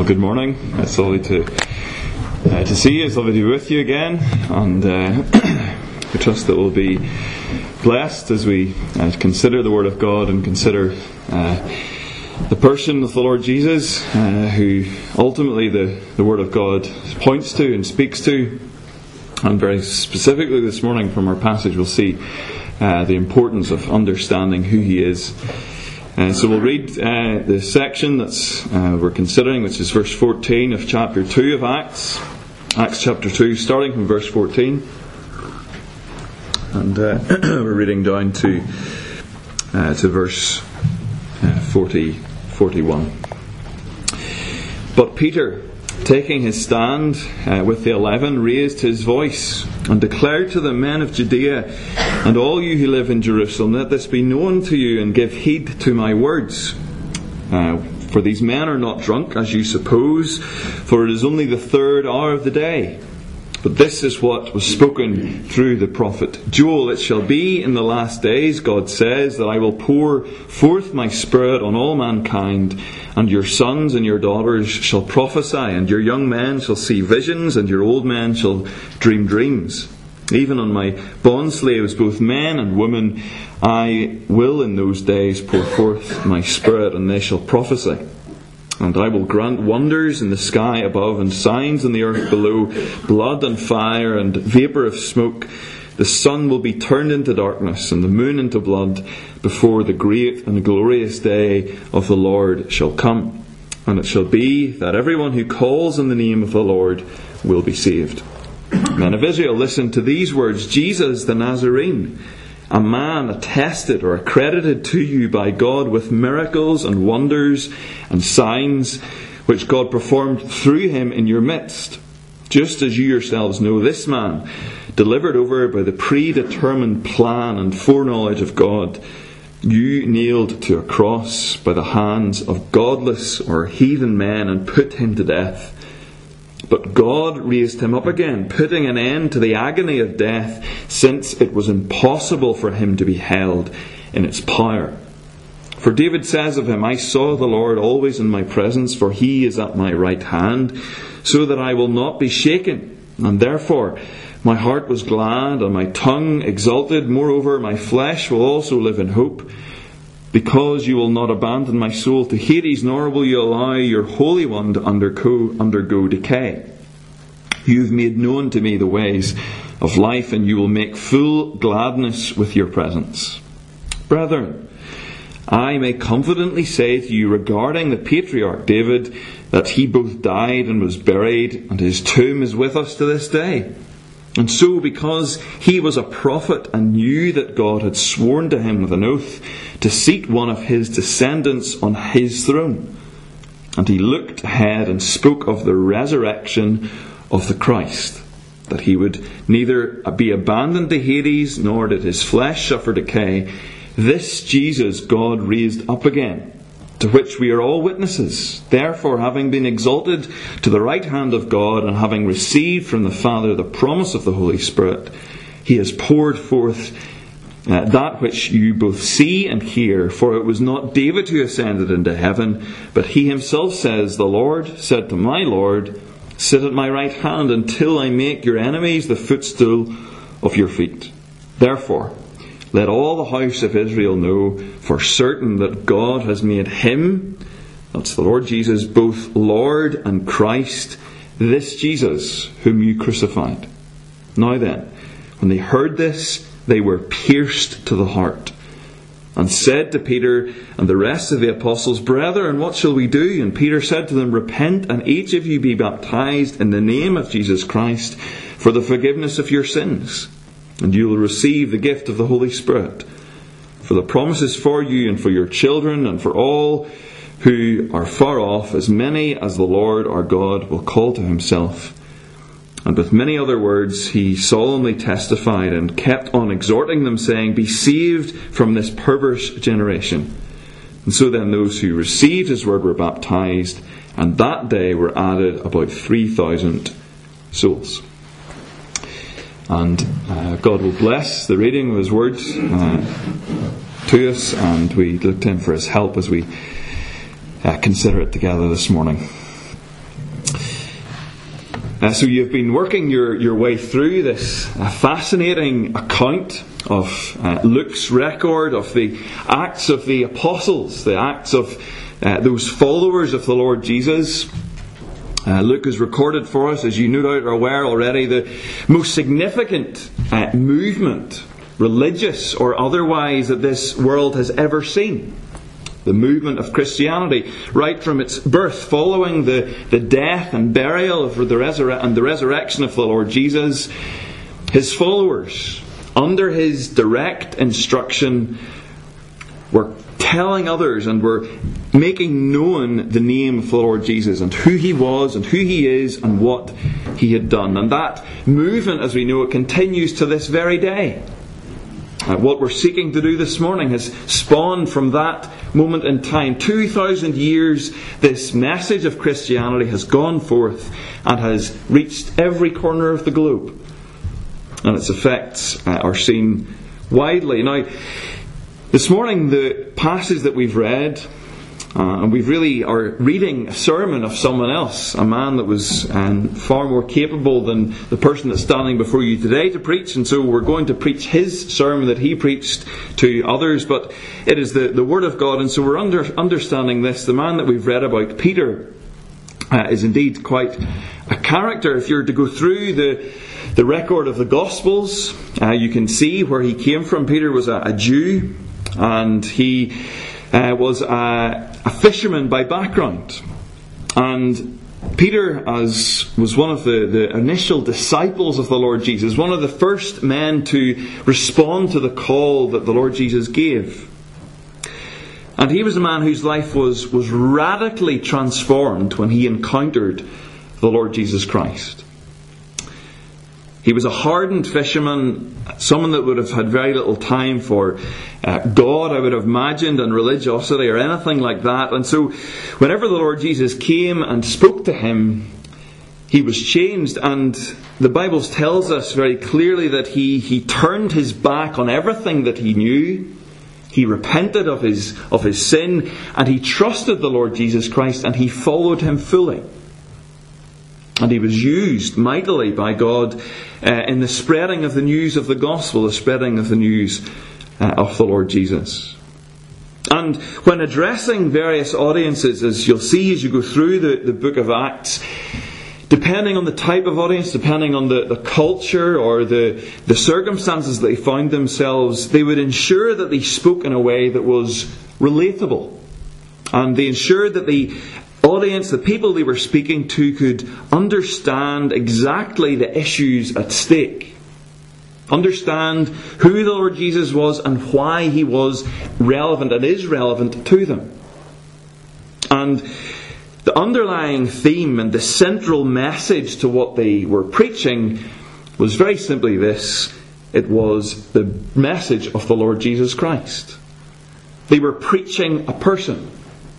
Good morning. It's lovely to see you. It's lovely to be with you again, and we trust that we'll be blessed as we consider the Word of God and consider the person of the Lord Jesus, who ultimately the Word of God points to and speaks to. And very specifically this morning from our passage we'll see the importance of understanding who He is. So we'll read the section that's we're considering, which is verse 14 of chapter 2 of Acts. Acts chapter 2, starting from verse 14. And we're reading down to verse 41. But Peter, taking his stand with the 11, raised his voice and declared to the men of Judea and all you who live in Jerusalem, let this be known to you and give heed to my words. For these men are not drunk, as you suppose, for it is only the third hour of the day. But this is what was spoken through the prophet Joel. It shall be in the last days, God says, that I will pour forth my Spirit on all mankind, and your sons and your daughters shall prophesy, and your young men shall see visions, and your old men shall dream dreams. Even on my bondslaves, both men and women, I will in those days pour forth my Spirit, and they shall prophesy. And I will grant wonders in the sky above and signs in the earth below, blood and fire and vapour of smoke. The sun will be turned into darkness and the moon into blood before the great and glorious day of the Lord shall come. And it shall be that everyone who calls on the name of the Lord will be saved. Men of Israel, listen to these words. Jesus the Nazarene, a man attested or accredited to you by God with miracles and wonders and signs which God performed through him in your midst, just as you yourselves know, this man, delivered over by the predetermined plan and foreknowledge of God, you nailed to a cross by the hands of godless or heathen men and put him to death. But God raised him up again, putting an end to the agony of death, since it was impossible for him to be held in its power. For David says of him, I saw the Lord always in my presence, for he is at my right hand, so that I will not be shaken. And therefore my heart was glad, and my tongue exulted. Moreover, my flesh will also live in hope, because you will not abandon my soul to Hades, nor will you allow your Holy One to undergo decay. You have made known to me the ways of life, and you will make full gladness with your presence. Brethren, I may confidently say to you regarding the patriarch David, that he both died and was buried, and his tomb is with us to this day. And so, because he was a prophet and knew that God had sworn to him with an oath to seat one of his descendants on his throne, and he looked ahead and spoke of the resurrection of the Christ, that he would neither be abandoned to Hades, nor did his flesh suffer decay. This Jesus God raised up again, to which we are all witnesses. Therefore, having been exalted to the right hand of God, and having received from the Father the promise of the Holy Spirit, he has poured forth that which you both see and hear. For it was not David who ascended into heaven, but he himself says, the Lord said to my Lord, sit at my right hand until I make your enemies the footstool of your feet. Therefore, let all the house of Israel know for certain that God has made him, that's the Lord Jesus, both Lord and Christ, this Jesus whom you crucified. Now then, when they heard this, they were pierced to the heart, and said to Peter and the rest of the apostles, Brethren, what shall we do? And Peter said to them, Repent, and each of you be baptized in the name of Jesus Christ for the forgiveness of your sins, and you will receive the gift of the Holy Spirit. For the promise is for you and for your children and for all who are far off, as many as the Lord our God will call to himself. And with many other words he solemnly testified and kept on exhorting them, saying, Be saved from this perverse generation. And so then those who received his word were baptized, and that day were added about 3,000 souls. And God will bless the reading of his words to us, and we look to him for his help as we consider it together this morning. So you've been working your way through this fascinating account of Luke's record of the Acts of the Apostles, the Acts of those followers of the Lord Jesus. Luke has recorded for us, as you no doubt are aware already, the most significant movement, religious or otherwise, that this world has ever seen. The movement of Christianity, right from its birth, following the death and burial of the resurrection of the Lord Jesus. His followers, under his direct instruction, were telling others and were making known the name of the Lord Jesus and who he was and who he is and what he had done. And that movement, as we know it, continues to this very day. What we're seeking to do this morning has spawned from that moment in time. 2,000 years, this message of Christianity has gone forth and has reached every corner of the globe. And its effects are seen widely. Now, this morning, the passage that we've read, and we really are reading a sermon of someone else, a man that was far more capable than the person that's standing before you today to preach, and so we're going to preach his sermon that he preached to others, but it is the Word of God, and so we're understanding this. The man that we've read about, Peter, is indeed quite a character. If you're to go through the record of the Gospels, you can see where he came from. Peter was a Jew, and he was a fisherman by background. And Peter was one of the initial disciples of the Lord Jesus, one of the first men to respond to the call that the Lord Jesus gave. And he was a man whose life was radically transformed when he encountered the Lord Jesus Christ. He was a hardened fisherman, someone that would have had very little time for God, I would have imagined, and religiosity or anything like that. And so whenever the Lord Jesus came and spoke to him, he was changed. And the Bible tells us very clearly that he turned his back on everything that he knew. He repented of his sin, and he trusted the Lord Jesus Christ, and he followed him fully. And he was used mightily by God in the spreading of the news of the gospel, the spreading of the news of the Lord Jesus. And when addressing various audiences, as you'll see as you go through the book of Acts, depending on the type of audience, depending on the culture or the circumstances they found themselves, they would ensure that they spoke in a way that was relatable. And they ensured that the audience, the people they were speaking to, could understand exactly the issues at stake. Understand who the Lord Jesus was and why he was relevant and is relevant to them. And the underlying theme and the central message to what they were preaching was very simply this. It was the message of the Lord Jesus Christ. They were preaching a person.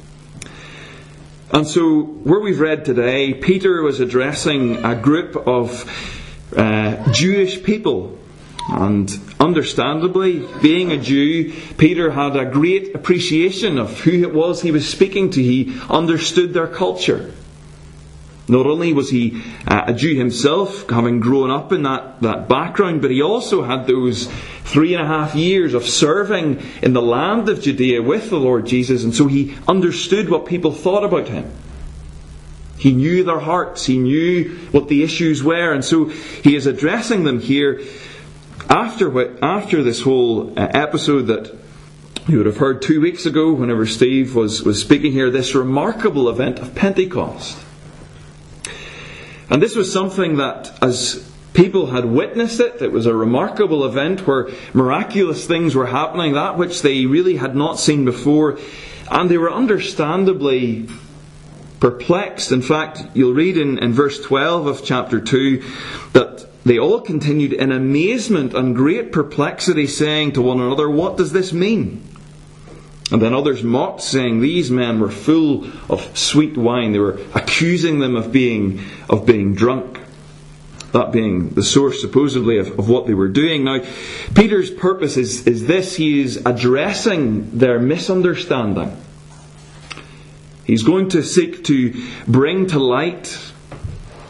And so, where we've read today, Peter was addressing a group of Jewish people. And understandably, being a Jew, Peter had a great appreciation of who it was he was speaking to. He understood their culture. Not only was he a Jew himself, having grown up in that background, but he also had those 3.5 years of serving in the land of Judea with the Lord Jesus, and so he understood what people thought about him. He knew their hearts, he knew what the issues were, and so he is addressing them here after this whole episode that you would have heard 2 weeks ago whenever Steve was speaking here, this remarkable event of Pentecost. And this was something that, as people had witnessed it was a remarkable event where miraculous things were happening, that which they really had not seen before, and they were understandably perplexed. In fact, you'll read in verse 12 of chapter 2 that they all continued in amazement and great perplexity, saying to one another, "What does this mean?" And then others mocked, saying, "These men were full of sweet wine." They were accusing them of being drunk. That being the source, supposedly, of what they were doing. Now, Peter's purpose is this. He is addressing their misunderstanding. He's going to seek to bring to light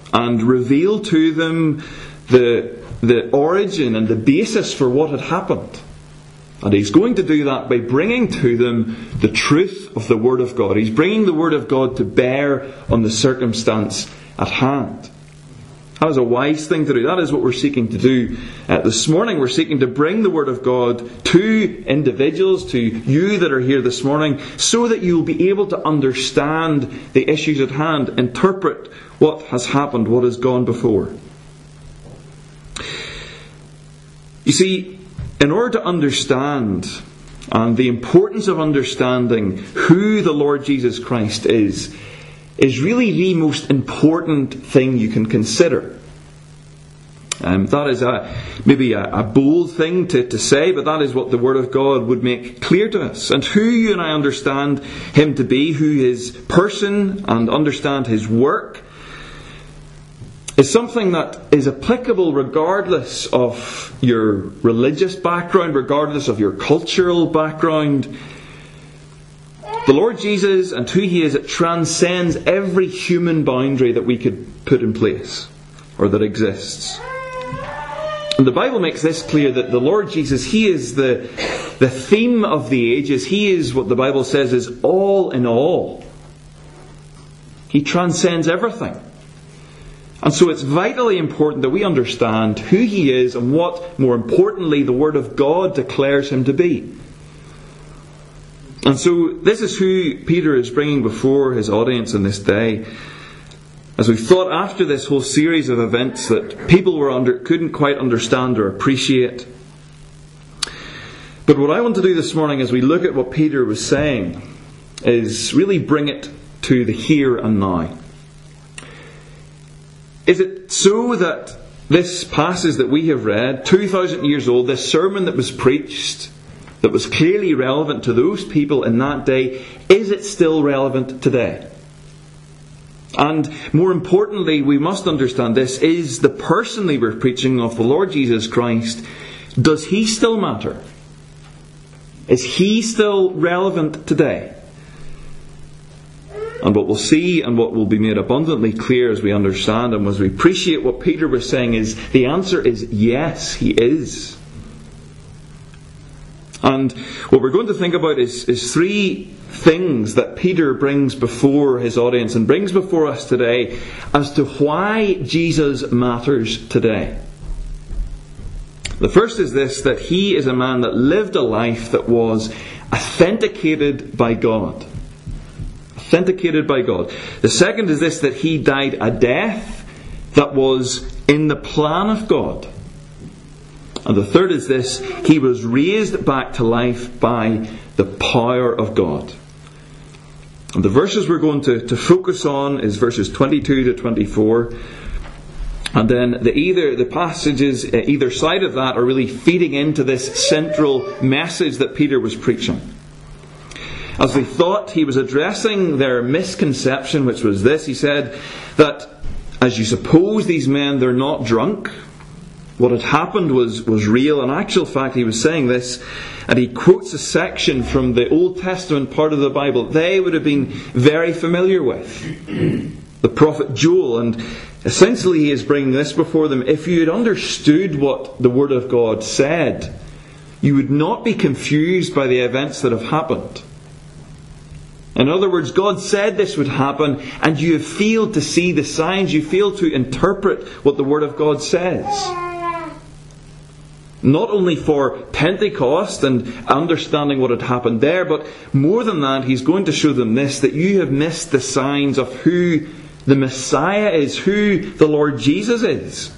and reveal to them the origin and the basis for what had happened. And He's going to do that by bringing to them the truth of the Word of God. He's bringing the Word of God to bear on the circumstance at hand. That is a wise thing to do. That is what we're seeking to do this morning. We're seeking to bring the Word of God to individuals, to you that are here this morning, so that you'll be able to understand the issues at hand, interpret what has happened, what has gone before. You see, in order to understand, and the importance of understanding who the Lord Jesus Christ is really the most important thing you can consider. That is maybe a bold thing to say, but that is what the Word of God would make clear to us. And who you and I understand Him to be, who His person and understand His work, is something that is applicable regardless of your religious background, regardless of your cultural background. The Lord Jesus and who He is, it transcends every human boundary that we could put in place or that exists. And the Bible makes this clear that the Lord Jesus, He is the theme of the ages. He is what the Bible says is all in all. He transcends everything. And so it's vitally important that we understand who He is and what, more importantly, the Word of God declares Him to be. And so this is who Peter is bringing before his audience in this day. As we've thought after this whole series of events that people couldn't quite understand or appreciate. But what I want to do this morning as we look at what Peter was saying is really bring it to the here and now. Is it so that this passage that we have read, 2,000 years old, this sermon that was preached, that was clearly relevant to those people in that day, is it still relevant today? And more importantly, we must understand this, is the person they were preaching of, the Lord Jesus Christ, does He still matter? Is He still relevant today? And what we'll see and what will be made abundantly clear as we understand and as we appreciate what Peter was saying is, the answer is yes, He is. And what we're going to think about is three things that Peter brings before his audience and brings before us today as to why Jesus matters today. The first is this, that He is a man that lived a life that was authenticated by God. Authenticated by God. The second is this, that He died a death that was in the plan of God. And the third is this, He was raised back to life by the power of God. And the verses we're going to focus on is verses 22 to 24. And then the passages either side of that are really feeding into this central message that Peter was preaching. As we thought, he was addressing their misconception, which was this. He said that, as you suppose these men, they're not drunk. What had happened was real. In actual fact, he was saying this, and he quotes a section from the Old Testament part of the Bible they would have been very familiar with. The prophet Joel. And essentially he is bringing this before them. If you had understood what the Word of God said, you would not be confused by the events that have happened. In other words, God said this would happen, and you have failed to see the signs. You failed to interpret what the Word of God says. Not only for Pentecost and understanding what had happened there, but more than that, He's going to show them this, that you have missed the signs of who the Messiah is, who the Lord Jesus is.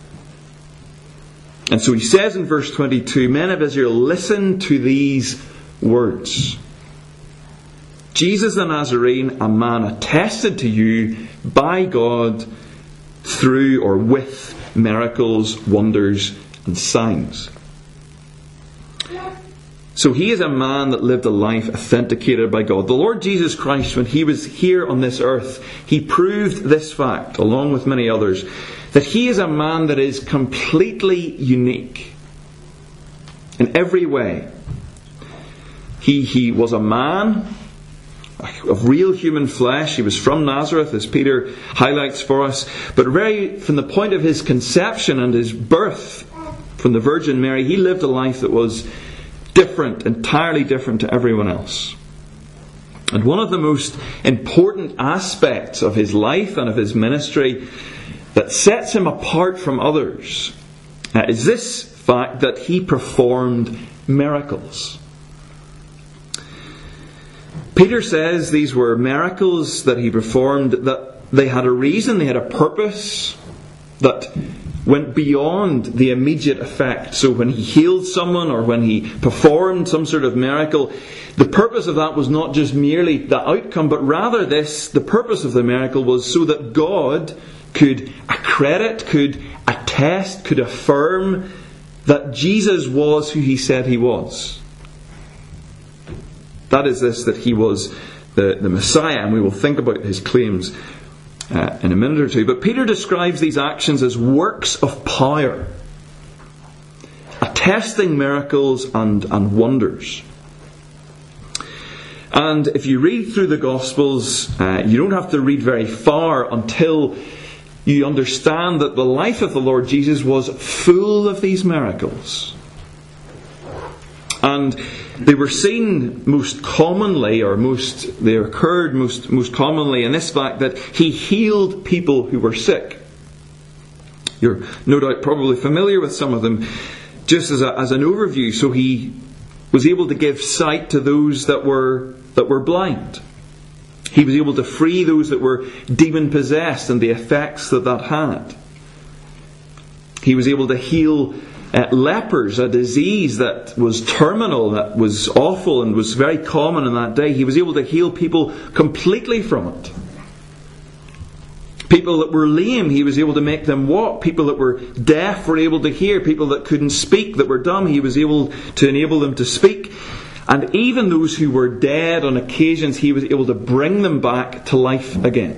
And so He says in verse 22, Men of Israel, listen to these words. Jesus the Nazarene, a man attested to you by God through or with miracles, wonders, and signs. So He is a man that lived a life authenticated by God. The Lord Jesus Christ, when He was here on this earth, He proved this fact, along with many others, that He is a man that is completely unique in every way. He was a man of real human flesh. He was from Nazareth, as Peter highlights for us. But from the point of his conception and his birth from the Virgin Mary, he lived a life that was different, entirely different to everyone else. And one of the most important aspects of his life and of his ministry that sets him apart from others is this fact that he performed miracles. Peter says these were miracles that he performed, that they had a reason, they had a purpose that went beyond the immediate effect. So when he healed someone or when he performed some sort of miracle, the purpose of that was not just merely the outcome, but rather the purpose of the miracle was so that God could accredit, could attest, could affirm that Jesus was who he said he was. That is this, that he was the Messiah, and we will think about his claims in a minute or two. But Peter describes these actions as works of power, attesting miracles and wonders. And if you read through the Gospels, you don't have to read very far until you understand that the life of the Lord Jesus was full of these miracles. And they were seen most commonly, they occurred most commonly in this fact that he healed people who were sick. You're no doubt probably familiar with some of them. Just as an overview, so he was able to give sight to those that were blind. He was able to free those that were demon-possessed and the effects that had. He was able to heal lepers, a disease that was terminal, that was awful and was very common in that day. He was able to heal people completely from it. People that were lame, he was able to make them walk. People that were deaf were able to hear. People that couldn't speak, that were dumb, he was able to enable them to speak. And even those who were dead on occasions, he was able to bring them back to life again.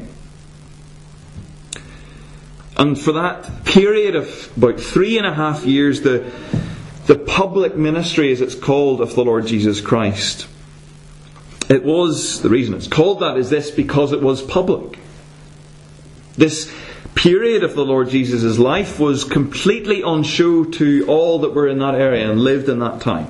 And for that period of about 3.5 years, the public ministry, as it's called, of the Lord Jesus Christ, the reason it's called that is this, because it was public. This period of the Lord Jesus' life was completely on show to all that were in that area and lived in that time.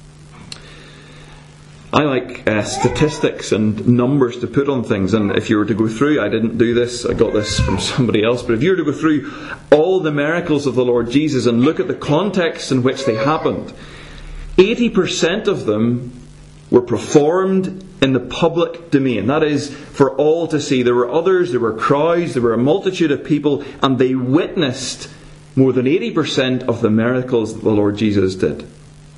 I like statistics and numbers to put on things, and if you were to go through, I didn't do this, I got this from somebody else, but if you were to go through all the miracles of the Lord Jesus and look at the context in which they happened, 80% of them were performed in the public domain. That is, for all to see. There were others, there were crowds, there were a multitude of people, and they witnessed more than 80% of the miracles that the Lord Jesus did.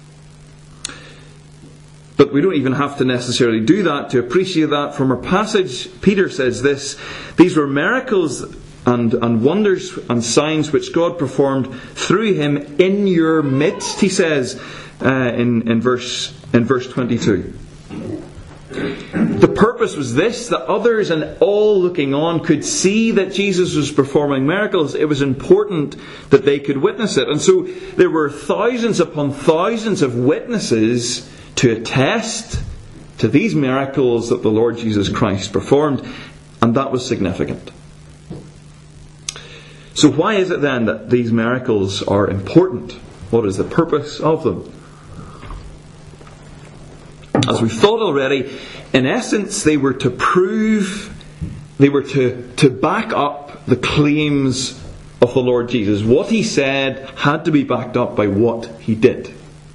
But we don't even have to necessarily do that to appreciate that. From our passage, Peter says this: these were miracles and wonders and signs which God performed through him in your midst, he says in verse 22. The purpose was this, that others and all looking on could see that Jesus was performing miracles. It was important that they could witness it. And so there were thousands upon thousands of witnesses to attest to these miracles that the Lord Jesus Christ performed, and that was significant. So why is it then that these miracles are important? What is the purpose of them? As we've thought already, in essence they were to prove, they were to back up the claims of the Lord Jesus. What he said had to be backed up by what he did.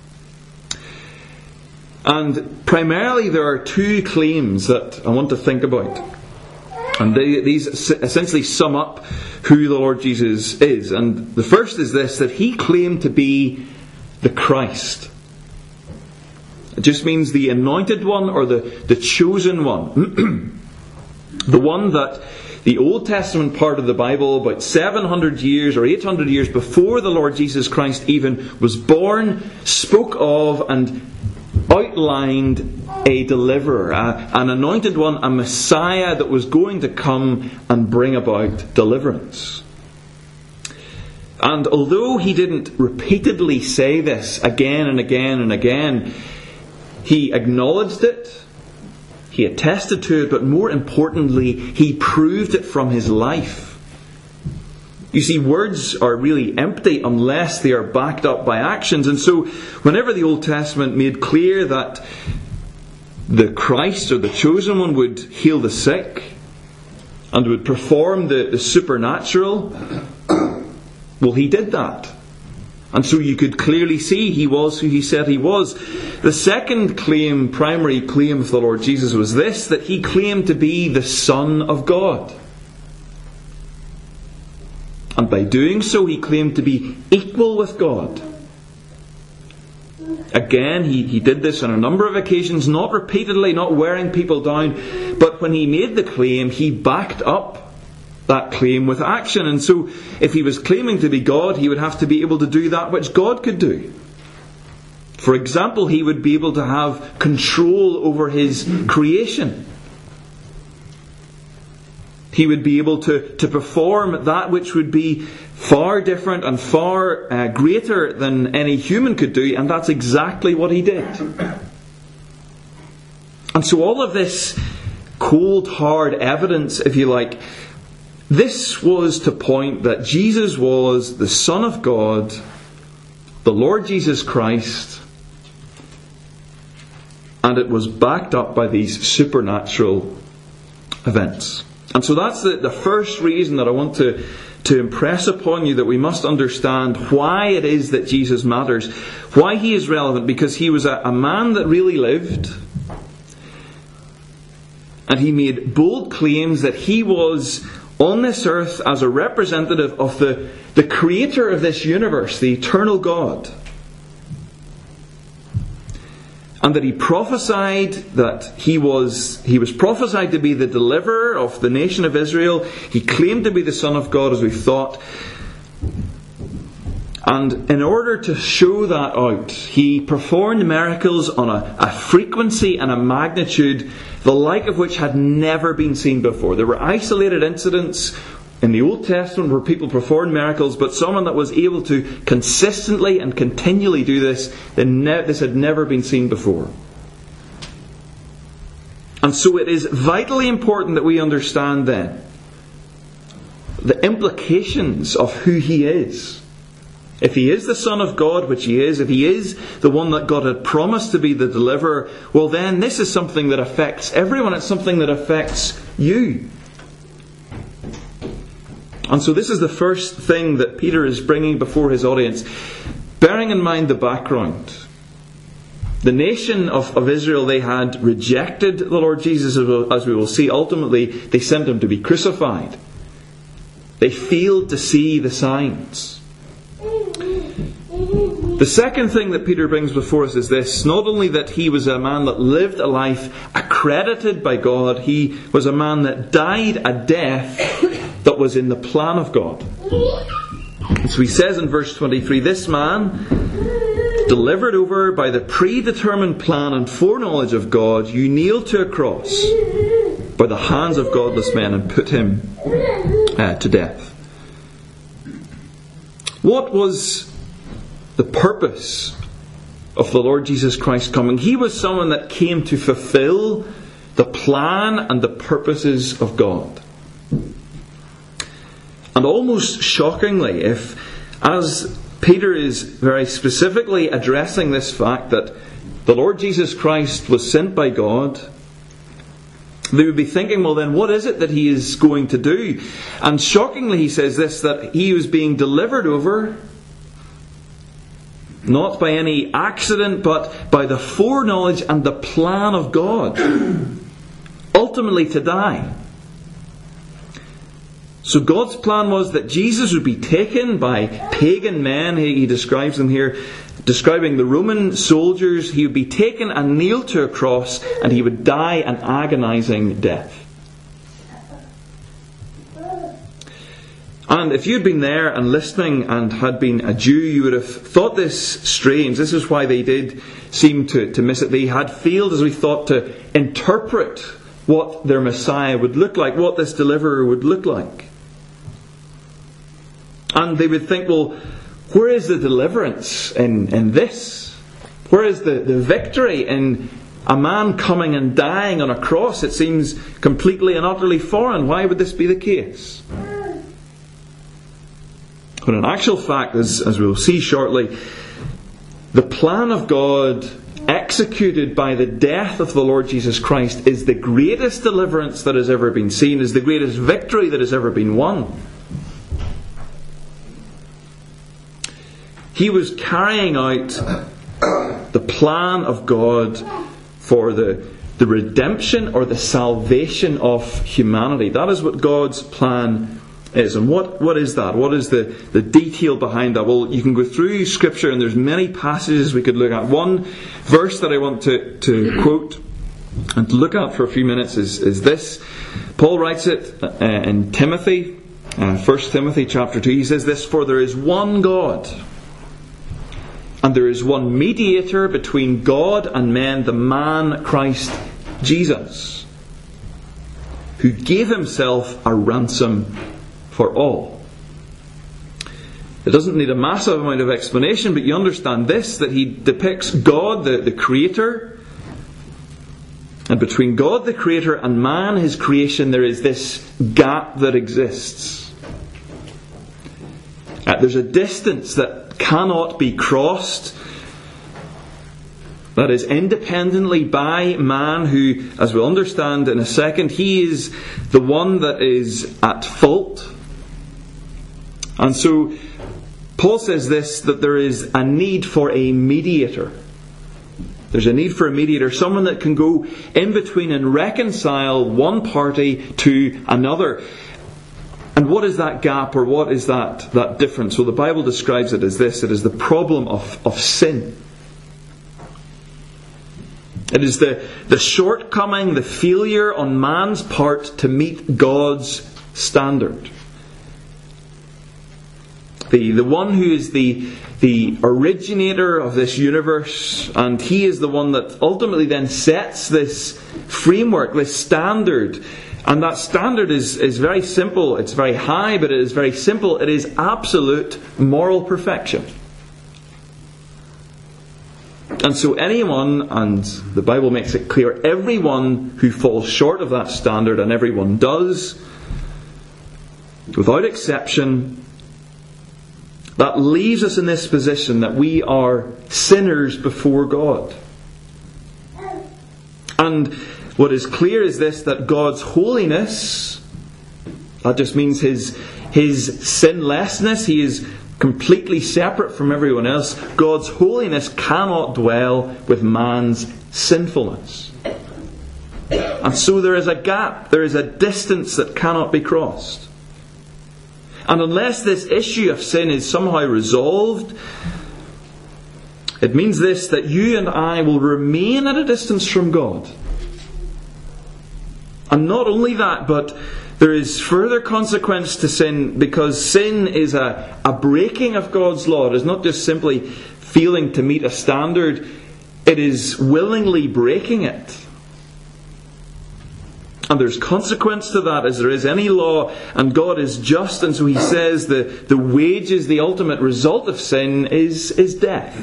And primarily there are two claims that I want to think about. And these essentially sum up who the Lord Jesus is. And the first is this, that he claimed to be the Christ. It just means the anointed one or the chosen one. The one that the Old Testament part of the Bible, about 700 years or 800 years before the Lord Jesus Christ even was born, spoke of and outlined a deliverer, an anointed one, a Messiah that was going to come and bring about deliverance. And although he didn't repeatedly say this again and again and again, he acknowledged it, he attested to it, but more importantly, he proved it from his life. You see, words are really empty unless they are backed up by actions. And so, whenever the Old Testament made clear that the Christ or the chosen one would heal the sick and would perform the supernatural, well, he did that. And so you could clearly see he was who he said he was. The second primary claim of the Lord Jesus was this, that he claimed to be the Son of God. And by doing so, he claimed to be equal with God. Again, he did this on a number of occasions, not repeatedly, not wearing people down, but when he made the claim, he backed up that claim with action. And so, if he was claiming to be God, he would have to be able to do that which God could do. For example, he would be able to have control over his creation. He would be able to perform that which would be far different and far greater than any human could do, and that's exactly what he did. And so all of this cold, hard evidence, if you like, this was to point that Jesus was the Son of God, the Lord Jesus Christ, and it was backed up by these supernatural events. And so that's the first reason that I want to impress upon you, that we must understand why it is that Jesus matters, why he is relevant, because he was a man that really lived, and he made bold claims that he was on this earth as a representative of the creator of this universe, the eternal God. And that he prophesied that he was prophesied to be the deliverer of the nation of Israel. He claimed to be the Son of God, as we've thought. And in order to show that out, he performed miracles on a frequency and a magnitude the like of which had never been seen before. There were isolated incidents in the Old Testament where people performed miracles, but someone that was able to consistently and continually do this, this had never been seen before. And so it is vitally important that we understand then the implications of who he is. If he is the Son of God, which he is, if he is the one that God had promised to be the deliverer, well then this is something that affects everyone. It's something that affects you. And so this is the first thing that Peter is bringing before his audience. Bearing in mind the background. The nation of Israel, they had rejected the Lord Jesus, as we will see. Ultimately, they sent him to be crucified. They failed to see the signs. The second thing that Peter brings before us is this. Not only that he was a man that lived a life accredited by God, he was a man that died a death that was in the plan of God. So he says in verse 23, this man, delivered over by the predetermined plan and foreknowledge of God, you nailed to a cross by the hands of godless men and put him to death. What was the purpose of the Lord Jesus Christ coming? He was someone that came to fulfill the plan and the purposes of God. And almost shockingly, as Peter is very specifically addressing this fact that the Lord Jesus Christ was sent by God, they would be thinking, well then, what is it that he is going to do? And shockingly he says this, that he was being delivered over, not by any accident, but by the foreknowledge and the plan of God, ultimately to die. So God's plan was that Jesus would be taken by pagan men. He describes them here, describing the Roman soldiers. He would be taken and nailed to a cross, and he would die an agonizing death. And if you'd been there and listening and had been a Jew, you would have thought this strange. This is why they did seem to miss it. They had failed, as we thought, to interpret what their Messiah would look like, what this deliverer would look like. And they would think, well, where is the deliverance in this? Where is the victory in a man coming and dying on a cross, it seems completely and utterly foreign. Why would this be the case? But in actual fact, as we will see shortly, the plan of God executed by the death of the Lord Jesus Christ is the greatest deliverance that has ever been seen, is the greatest victory that has ever been won. He was carrying out the plan of God for the redemption or the salvation of humanity. That is what God's plan is. And what is that? What is the detail behind that? Well, you can go through Scripture and there's many passages we could look at. One verse that I want to quote and to look at for a few minutes is this. Paul writes it in Timothy, 1 Timothy chapter 2. He says this, "For there is one God, and there is one mediator between God and men, the man Christ Jesus, who gave himself a ransom for all." It doesn't need a massive amount of explanation, but you understand this, that he depicts God, the Creator, and between God the Creator and man, his creation, there is this gap that exists. There's a distance that cannot be crossed, that is independently by man, who, as we'll understand in a second, he is the one that is at fault. And so Paul says this, that there is a need for a mediator. There's a need for a mediator, someone that can go in between and reconcile one party to another. And what is that gap, or what is that difference? Well, the Bible describes it as this. It is the problem of sin. It is the shortcoming, the failure on man's part to meet God's standard. The one who is the originator of this universe, and he is the one that ultimately then sets this framework, this standard. And that standard is very simple. It's very high, but it is very simple. It is absolute moral perfection. And so anyone, and the Bible makes it clear, everyone who falls short of that standard, and everyone does, without exception, that leaves us in this position that we are sinners before God. And what is clear is this, that God's holiness, that just means His sinlessness, He is completely separate from everyone else. God's holiness cannot dwell with man's sinfulness. And so there is a gap, there is a distance that cannot be crossed. And unless this issue of sin is somehow resolved, it means this, that you and I will remain at a distance from God. And not only that, but there is further consequence to sin, because sin is a breaking of God's law. It is not just simply failing to meet a standard, it is willingly breaking it. And there's consequence to that, as there is any law, and God is just, and so He says the wages, the ultimate result of sin is death.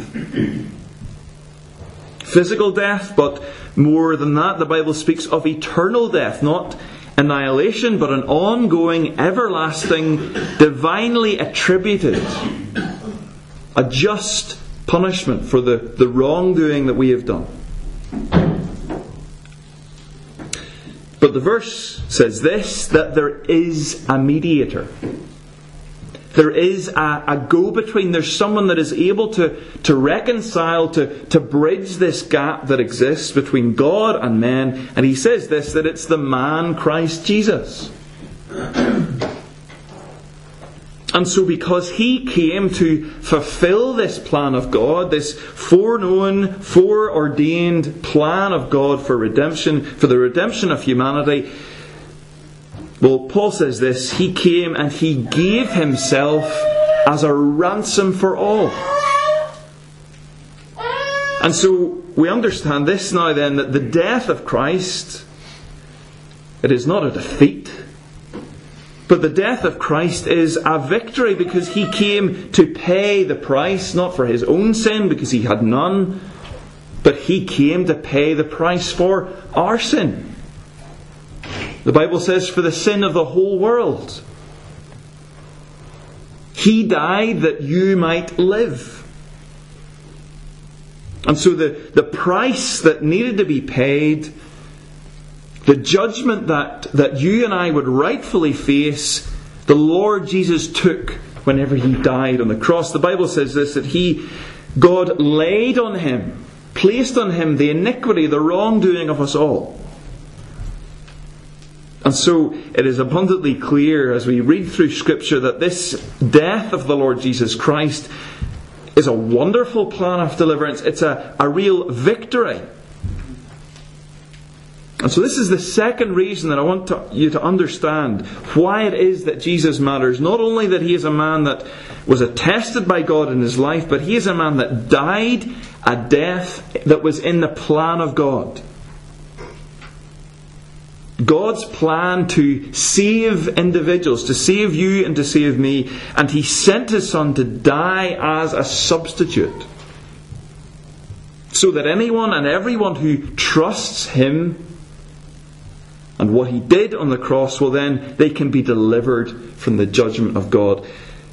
Physical death, but more than that, the Bible speaks of eternal death, not annihilation, but an ongoing, everlasting, divinely attributed, a just punishment for the wrongdoing that we have done. But the verse says this, that there is a mediator. There is a go-between. There's someone that is able to reconcile, to bridge this gap that exists between God and men. And he says this, that it's the man Christ Jesus. And so because He came to fulfill this plan of God, this foreknown, foreordained plan of God for redemption, for the redemption of humanity, well, Paul says this, He came and He gave Himself as a ransom for all. And so we understand this now then, that the death of Christ, it is not a defeat, but the death of Christ is a victory, because He came to pay the price, not for His own sin, because He had none, but He came to pay the price for our sin. The Bible says, for the sin of the whole world. He died that you might live. And so the price that needed to be paid, the judgment that you and I would rightfully face, the Lord Jesus took whenever He died on the cross. The Bible says this, that God laid on Him, placed on Him the iniquity, the wrongdoing of us all. And so it is abundantly clear as we read through Scripture that this death of the Lord Jesus Christ is a wonderful plan of deliverance. It's a real victory. And so this is the second reason that I want you to understand why it is that Jesus matters. Not only that He is a man that was attested by God in His life, but He is a man that died a death that was in the plan of God. God's plan to save individuals, to save you and to save me, and He sent His Son to die as a substitute. So that anyone and everyone who trusts Him and what He did on the cross, well then, they can be delivered from the judgment of God.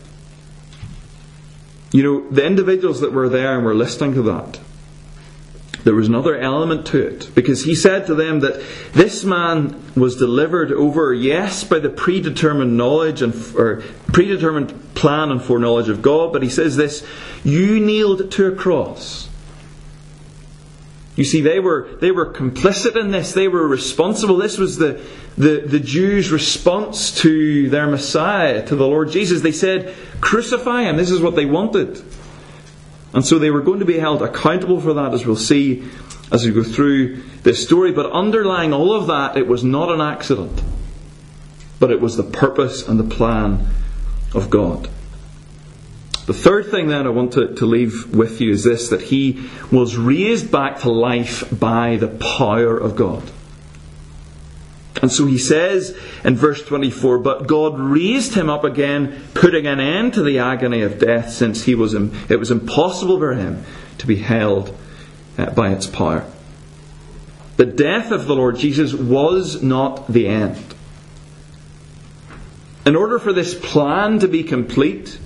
You know, the individuals that were there and were listening to that, there was another element to it, because He said to them that this man was delivered over, yes, by the predetermined knowledge or predetermined plan and foreknowledge of God, but He says this, you nailed to a cross. You see, they were complicit in this. They were responsible. This was the Jews' response to their Messiah, to the Lord Jesus. They said, crucify Him. This is what they wanted. And so they were going to be held accountable for that, as we'll see as we go through this story. But underlying all of that, it was not an accident, but it was the purpose and the plan of God. The third thing then I want to leave with you is this, that He was raised back to life by the power of God. And so He says in verse 24, but God raised Him up again, putting an end to the agony of death, since it was impossible for Him to be held by its power. The death of the Lord Jesus was not the end. In order for this plan to be complete,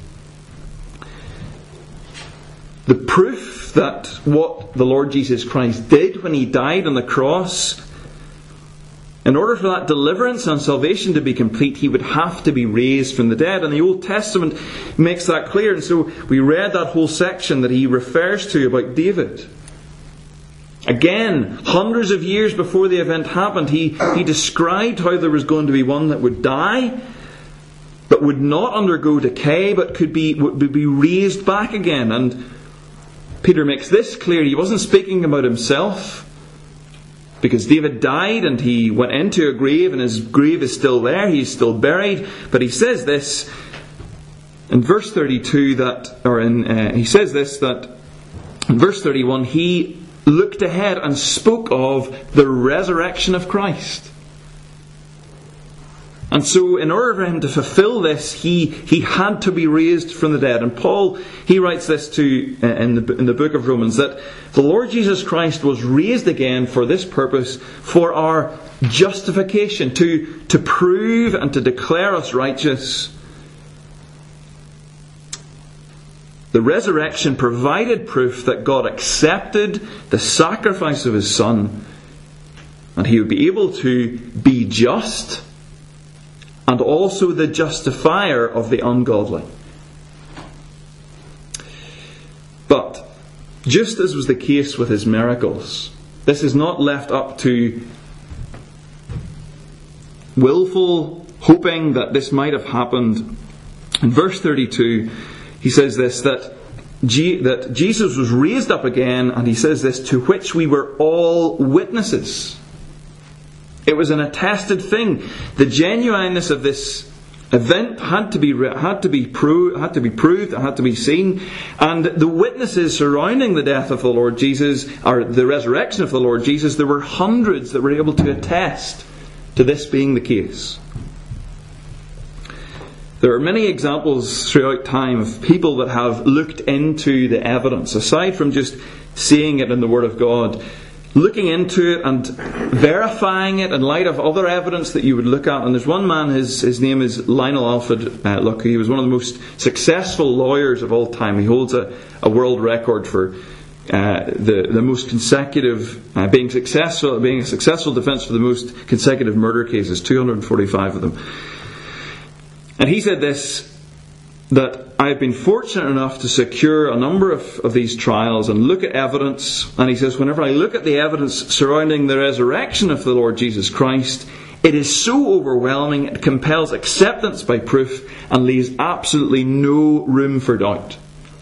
the proof that what the Lord Jesus Christ did when He died on the cross, in order for that deliverance and salvation to be complete, He would have to be raised from the dead. And the Old Testament makes that clear. And so we read that whole section that He refers to about David. Again, hundreds of years before the event happened, he described how there was going to be one that would die, but would not undergo decay, but would be raised back again. And Peter makes this clear. He wasn't speaking about himself, because David died and he went into a grave, and his grave is still there. He's still buried. But he says this in verse 32 he says this, that in verse 31 he looked ahead and spoke of the resurrection of Christ. And so in order for Him to fulfill this, he had to be raised from the dead. And Paul, he writes this in the book of Romans, that the Lord Jesus Christ was raised again for this purpose, for our justification, to prove and to declare us righteous. The resurrection provided proof that God accepted the sacrifice of His Son, and He would be able to be just and also the justifier of the ungodly. But just as was the case with His miracles, this is not left up to willful hoping that this might have happened. In verse 32, he says this, that Jesus was raised up again, and he says this, to which we were all witnesses. It was an attested thing. The genuineness of this event had to be proved, it had to be seen, and the witnesses surrounding the death of the Lord Jesus, or the resurrection of the Lord Jesus, there were hundreds that were able to attest to this being the case. There are many examples throughout time of people that have looked into the evidence, aside from just seeing it in the Word of God, looking into it and verifying it in light of other evidence that you would look at. And there's one man, his name is Lionel Alfred Lucke. He was one of the most successful lawyers of all time. He holds a world record for the most consecutive, being a successful defence for the most consecutive murder cases, 245 of them. And he said this, that I have been fortunate enough to secure a number of these trials and look at evidence. And he says, whenever I look at the evidence surrounding the resurrection of the Lord Jesus Christ, it is so overwhelming, it compels acceptance by proof and leaves absolutely no room for doubt.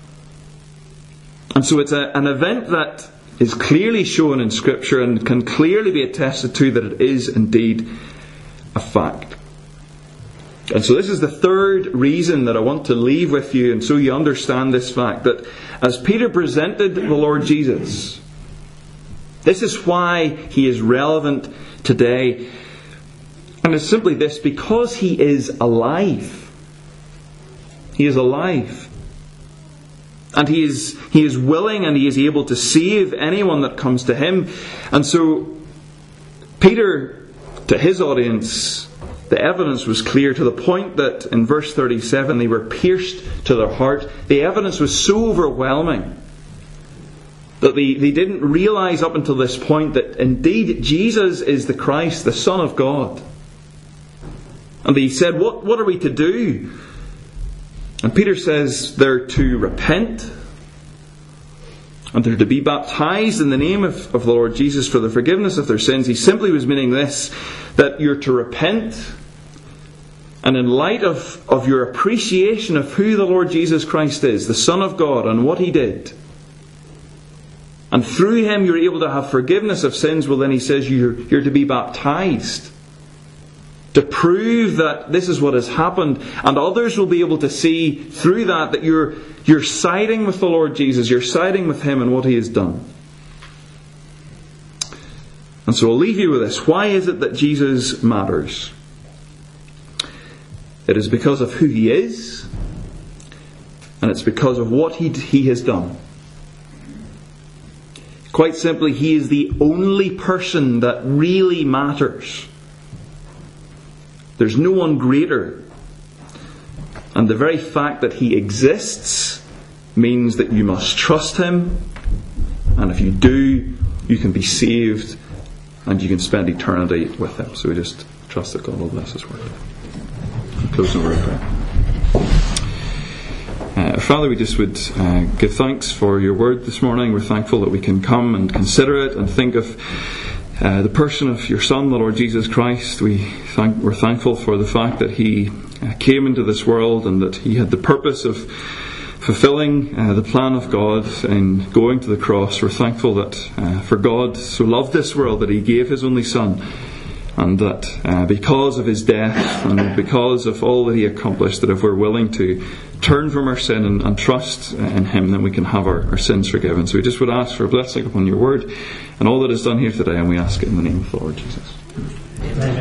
And so it's an event that is clearly shown in Scripture and can clearly be attested to that it is indeed a fact. And so this is the third reason that I want to leave with you, and so you understand this fact, that as Peter presented the Lord Jesus, this is why he is relevant today. And it's simply this: because he is alive. He is alive. And he is willing and he is able to save anyone that comes to him. And so Peter, to his audience, the evidence was clear to the point that in verse 37 they were pierced to their heart. The evidence was so overwhelming that they didn't realize up until this point that indeed Jesus is the Christ, the Son of God. And they said, what are we to do? And Peter says they're to repent and they're to be baptized in the name of the Lord Jesus for the forgiveness of their sins. He simply was meaning this, that you're to repent, and in light of your appreciation of who the Lord Jesus Christ is, the Son of God, and what He did, and through Him you're able to have forgiveness of sins, well then he says you're to be baptized, to prove that this is what has happened, and others will be able to see through that you're siding with the Lord Jesus, you're siding with Him and what He has done. And so I'll leave you with this. Why is it that Jesus matters? It is because of who He is, and it's because of what He has done. Quite simply, He is the only person that really matters. There's no one greater. And the very fact that He exists means that you must trust Him. And if you do, you can be saved and you can spend eternity with Him. So we just trust that God will bless His word. Close in a word of prayer. Father, we just would give thanks for your word this morning. We're thankful that we can come and consider it and think of the person of your Son, the Lord Jesus Christ. We're thankful for the fact that He came into this world and that He had the purpose of fulfilling the plan of God in going to the cross. We're thankful that for God so loved this world that He gave His only Son, and that because of His death and because of all that He accomplished, that if we're willing to turn from our sin and trust in Him, then we can have our sins forgiven. So we just would ask for a blessing upon your word and all that is done here today, and we ask it in the name of the Lord Jesus.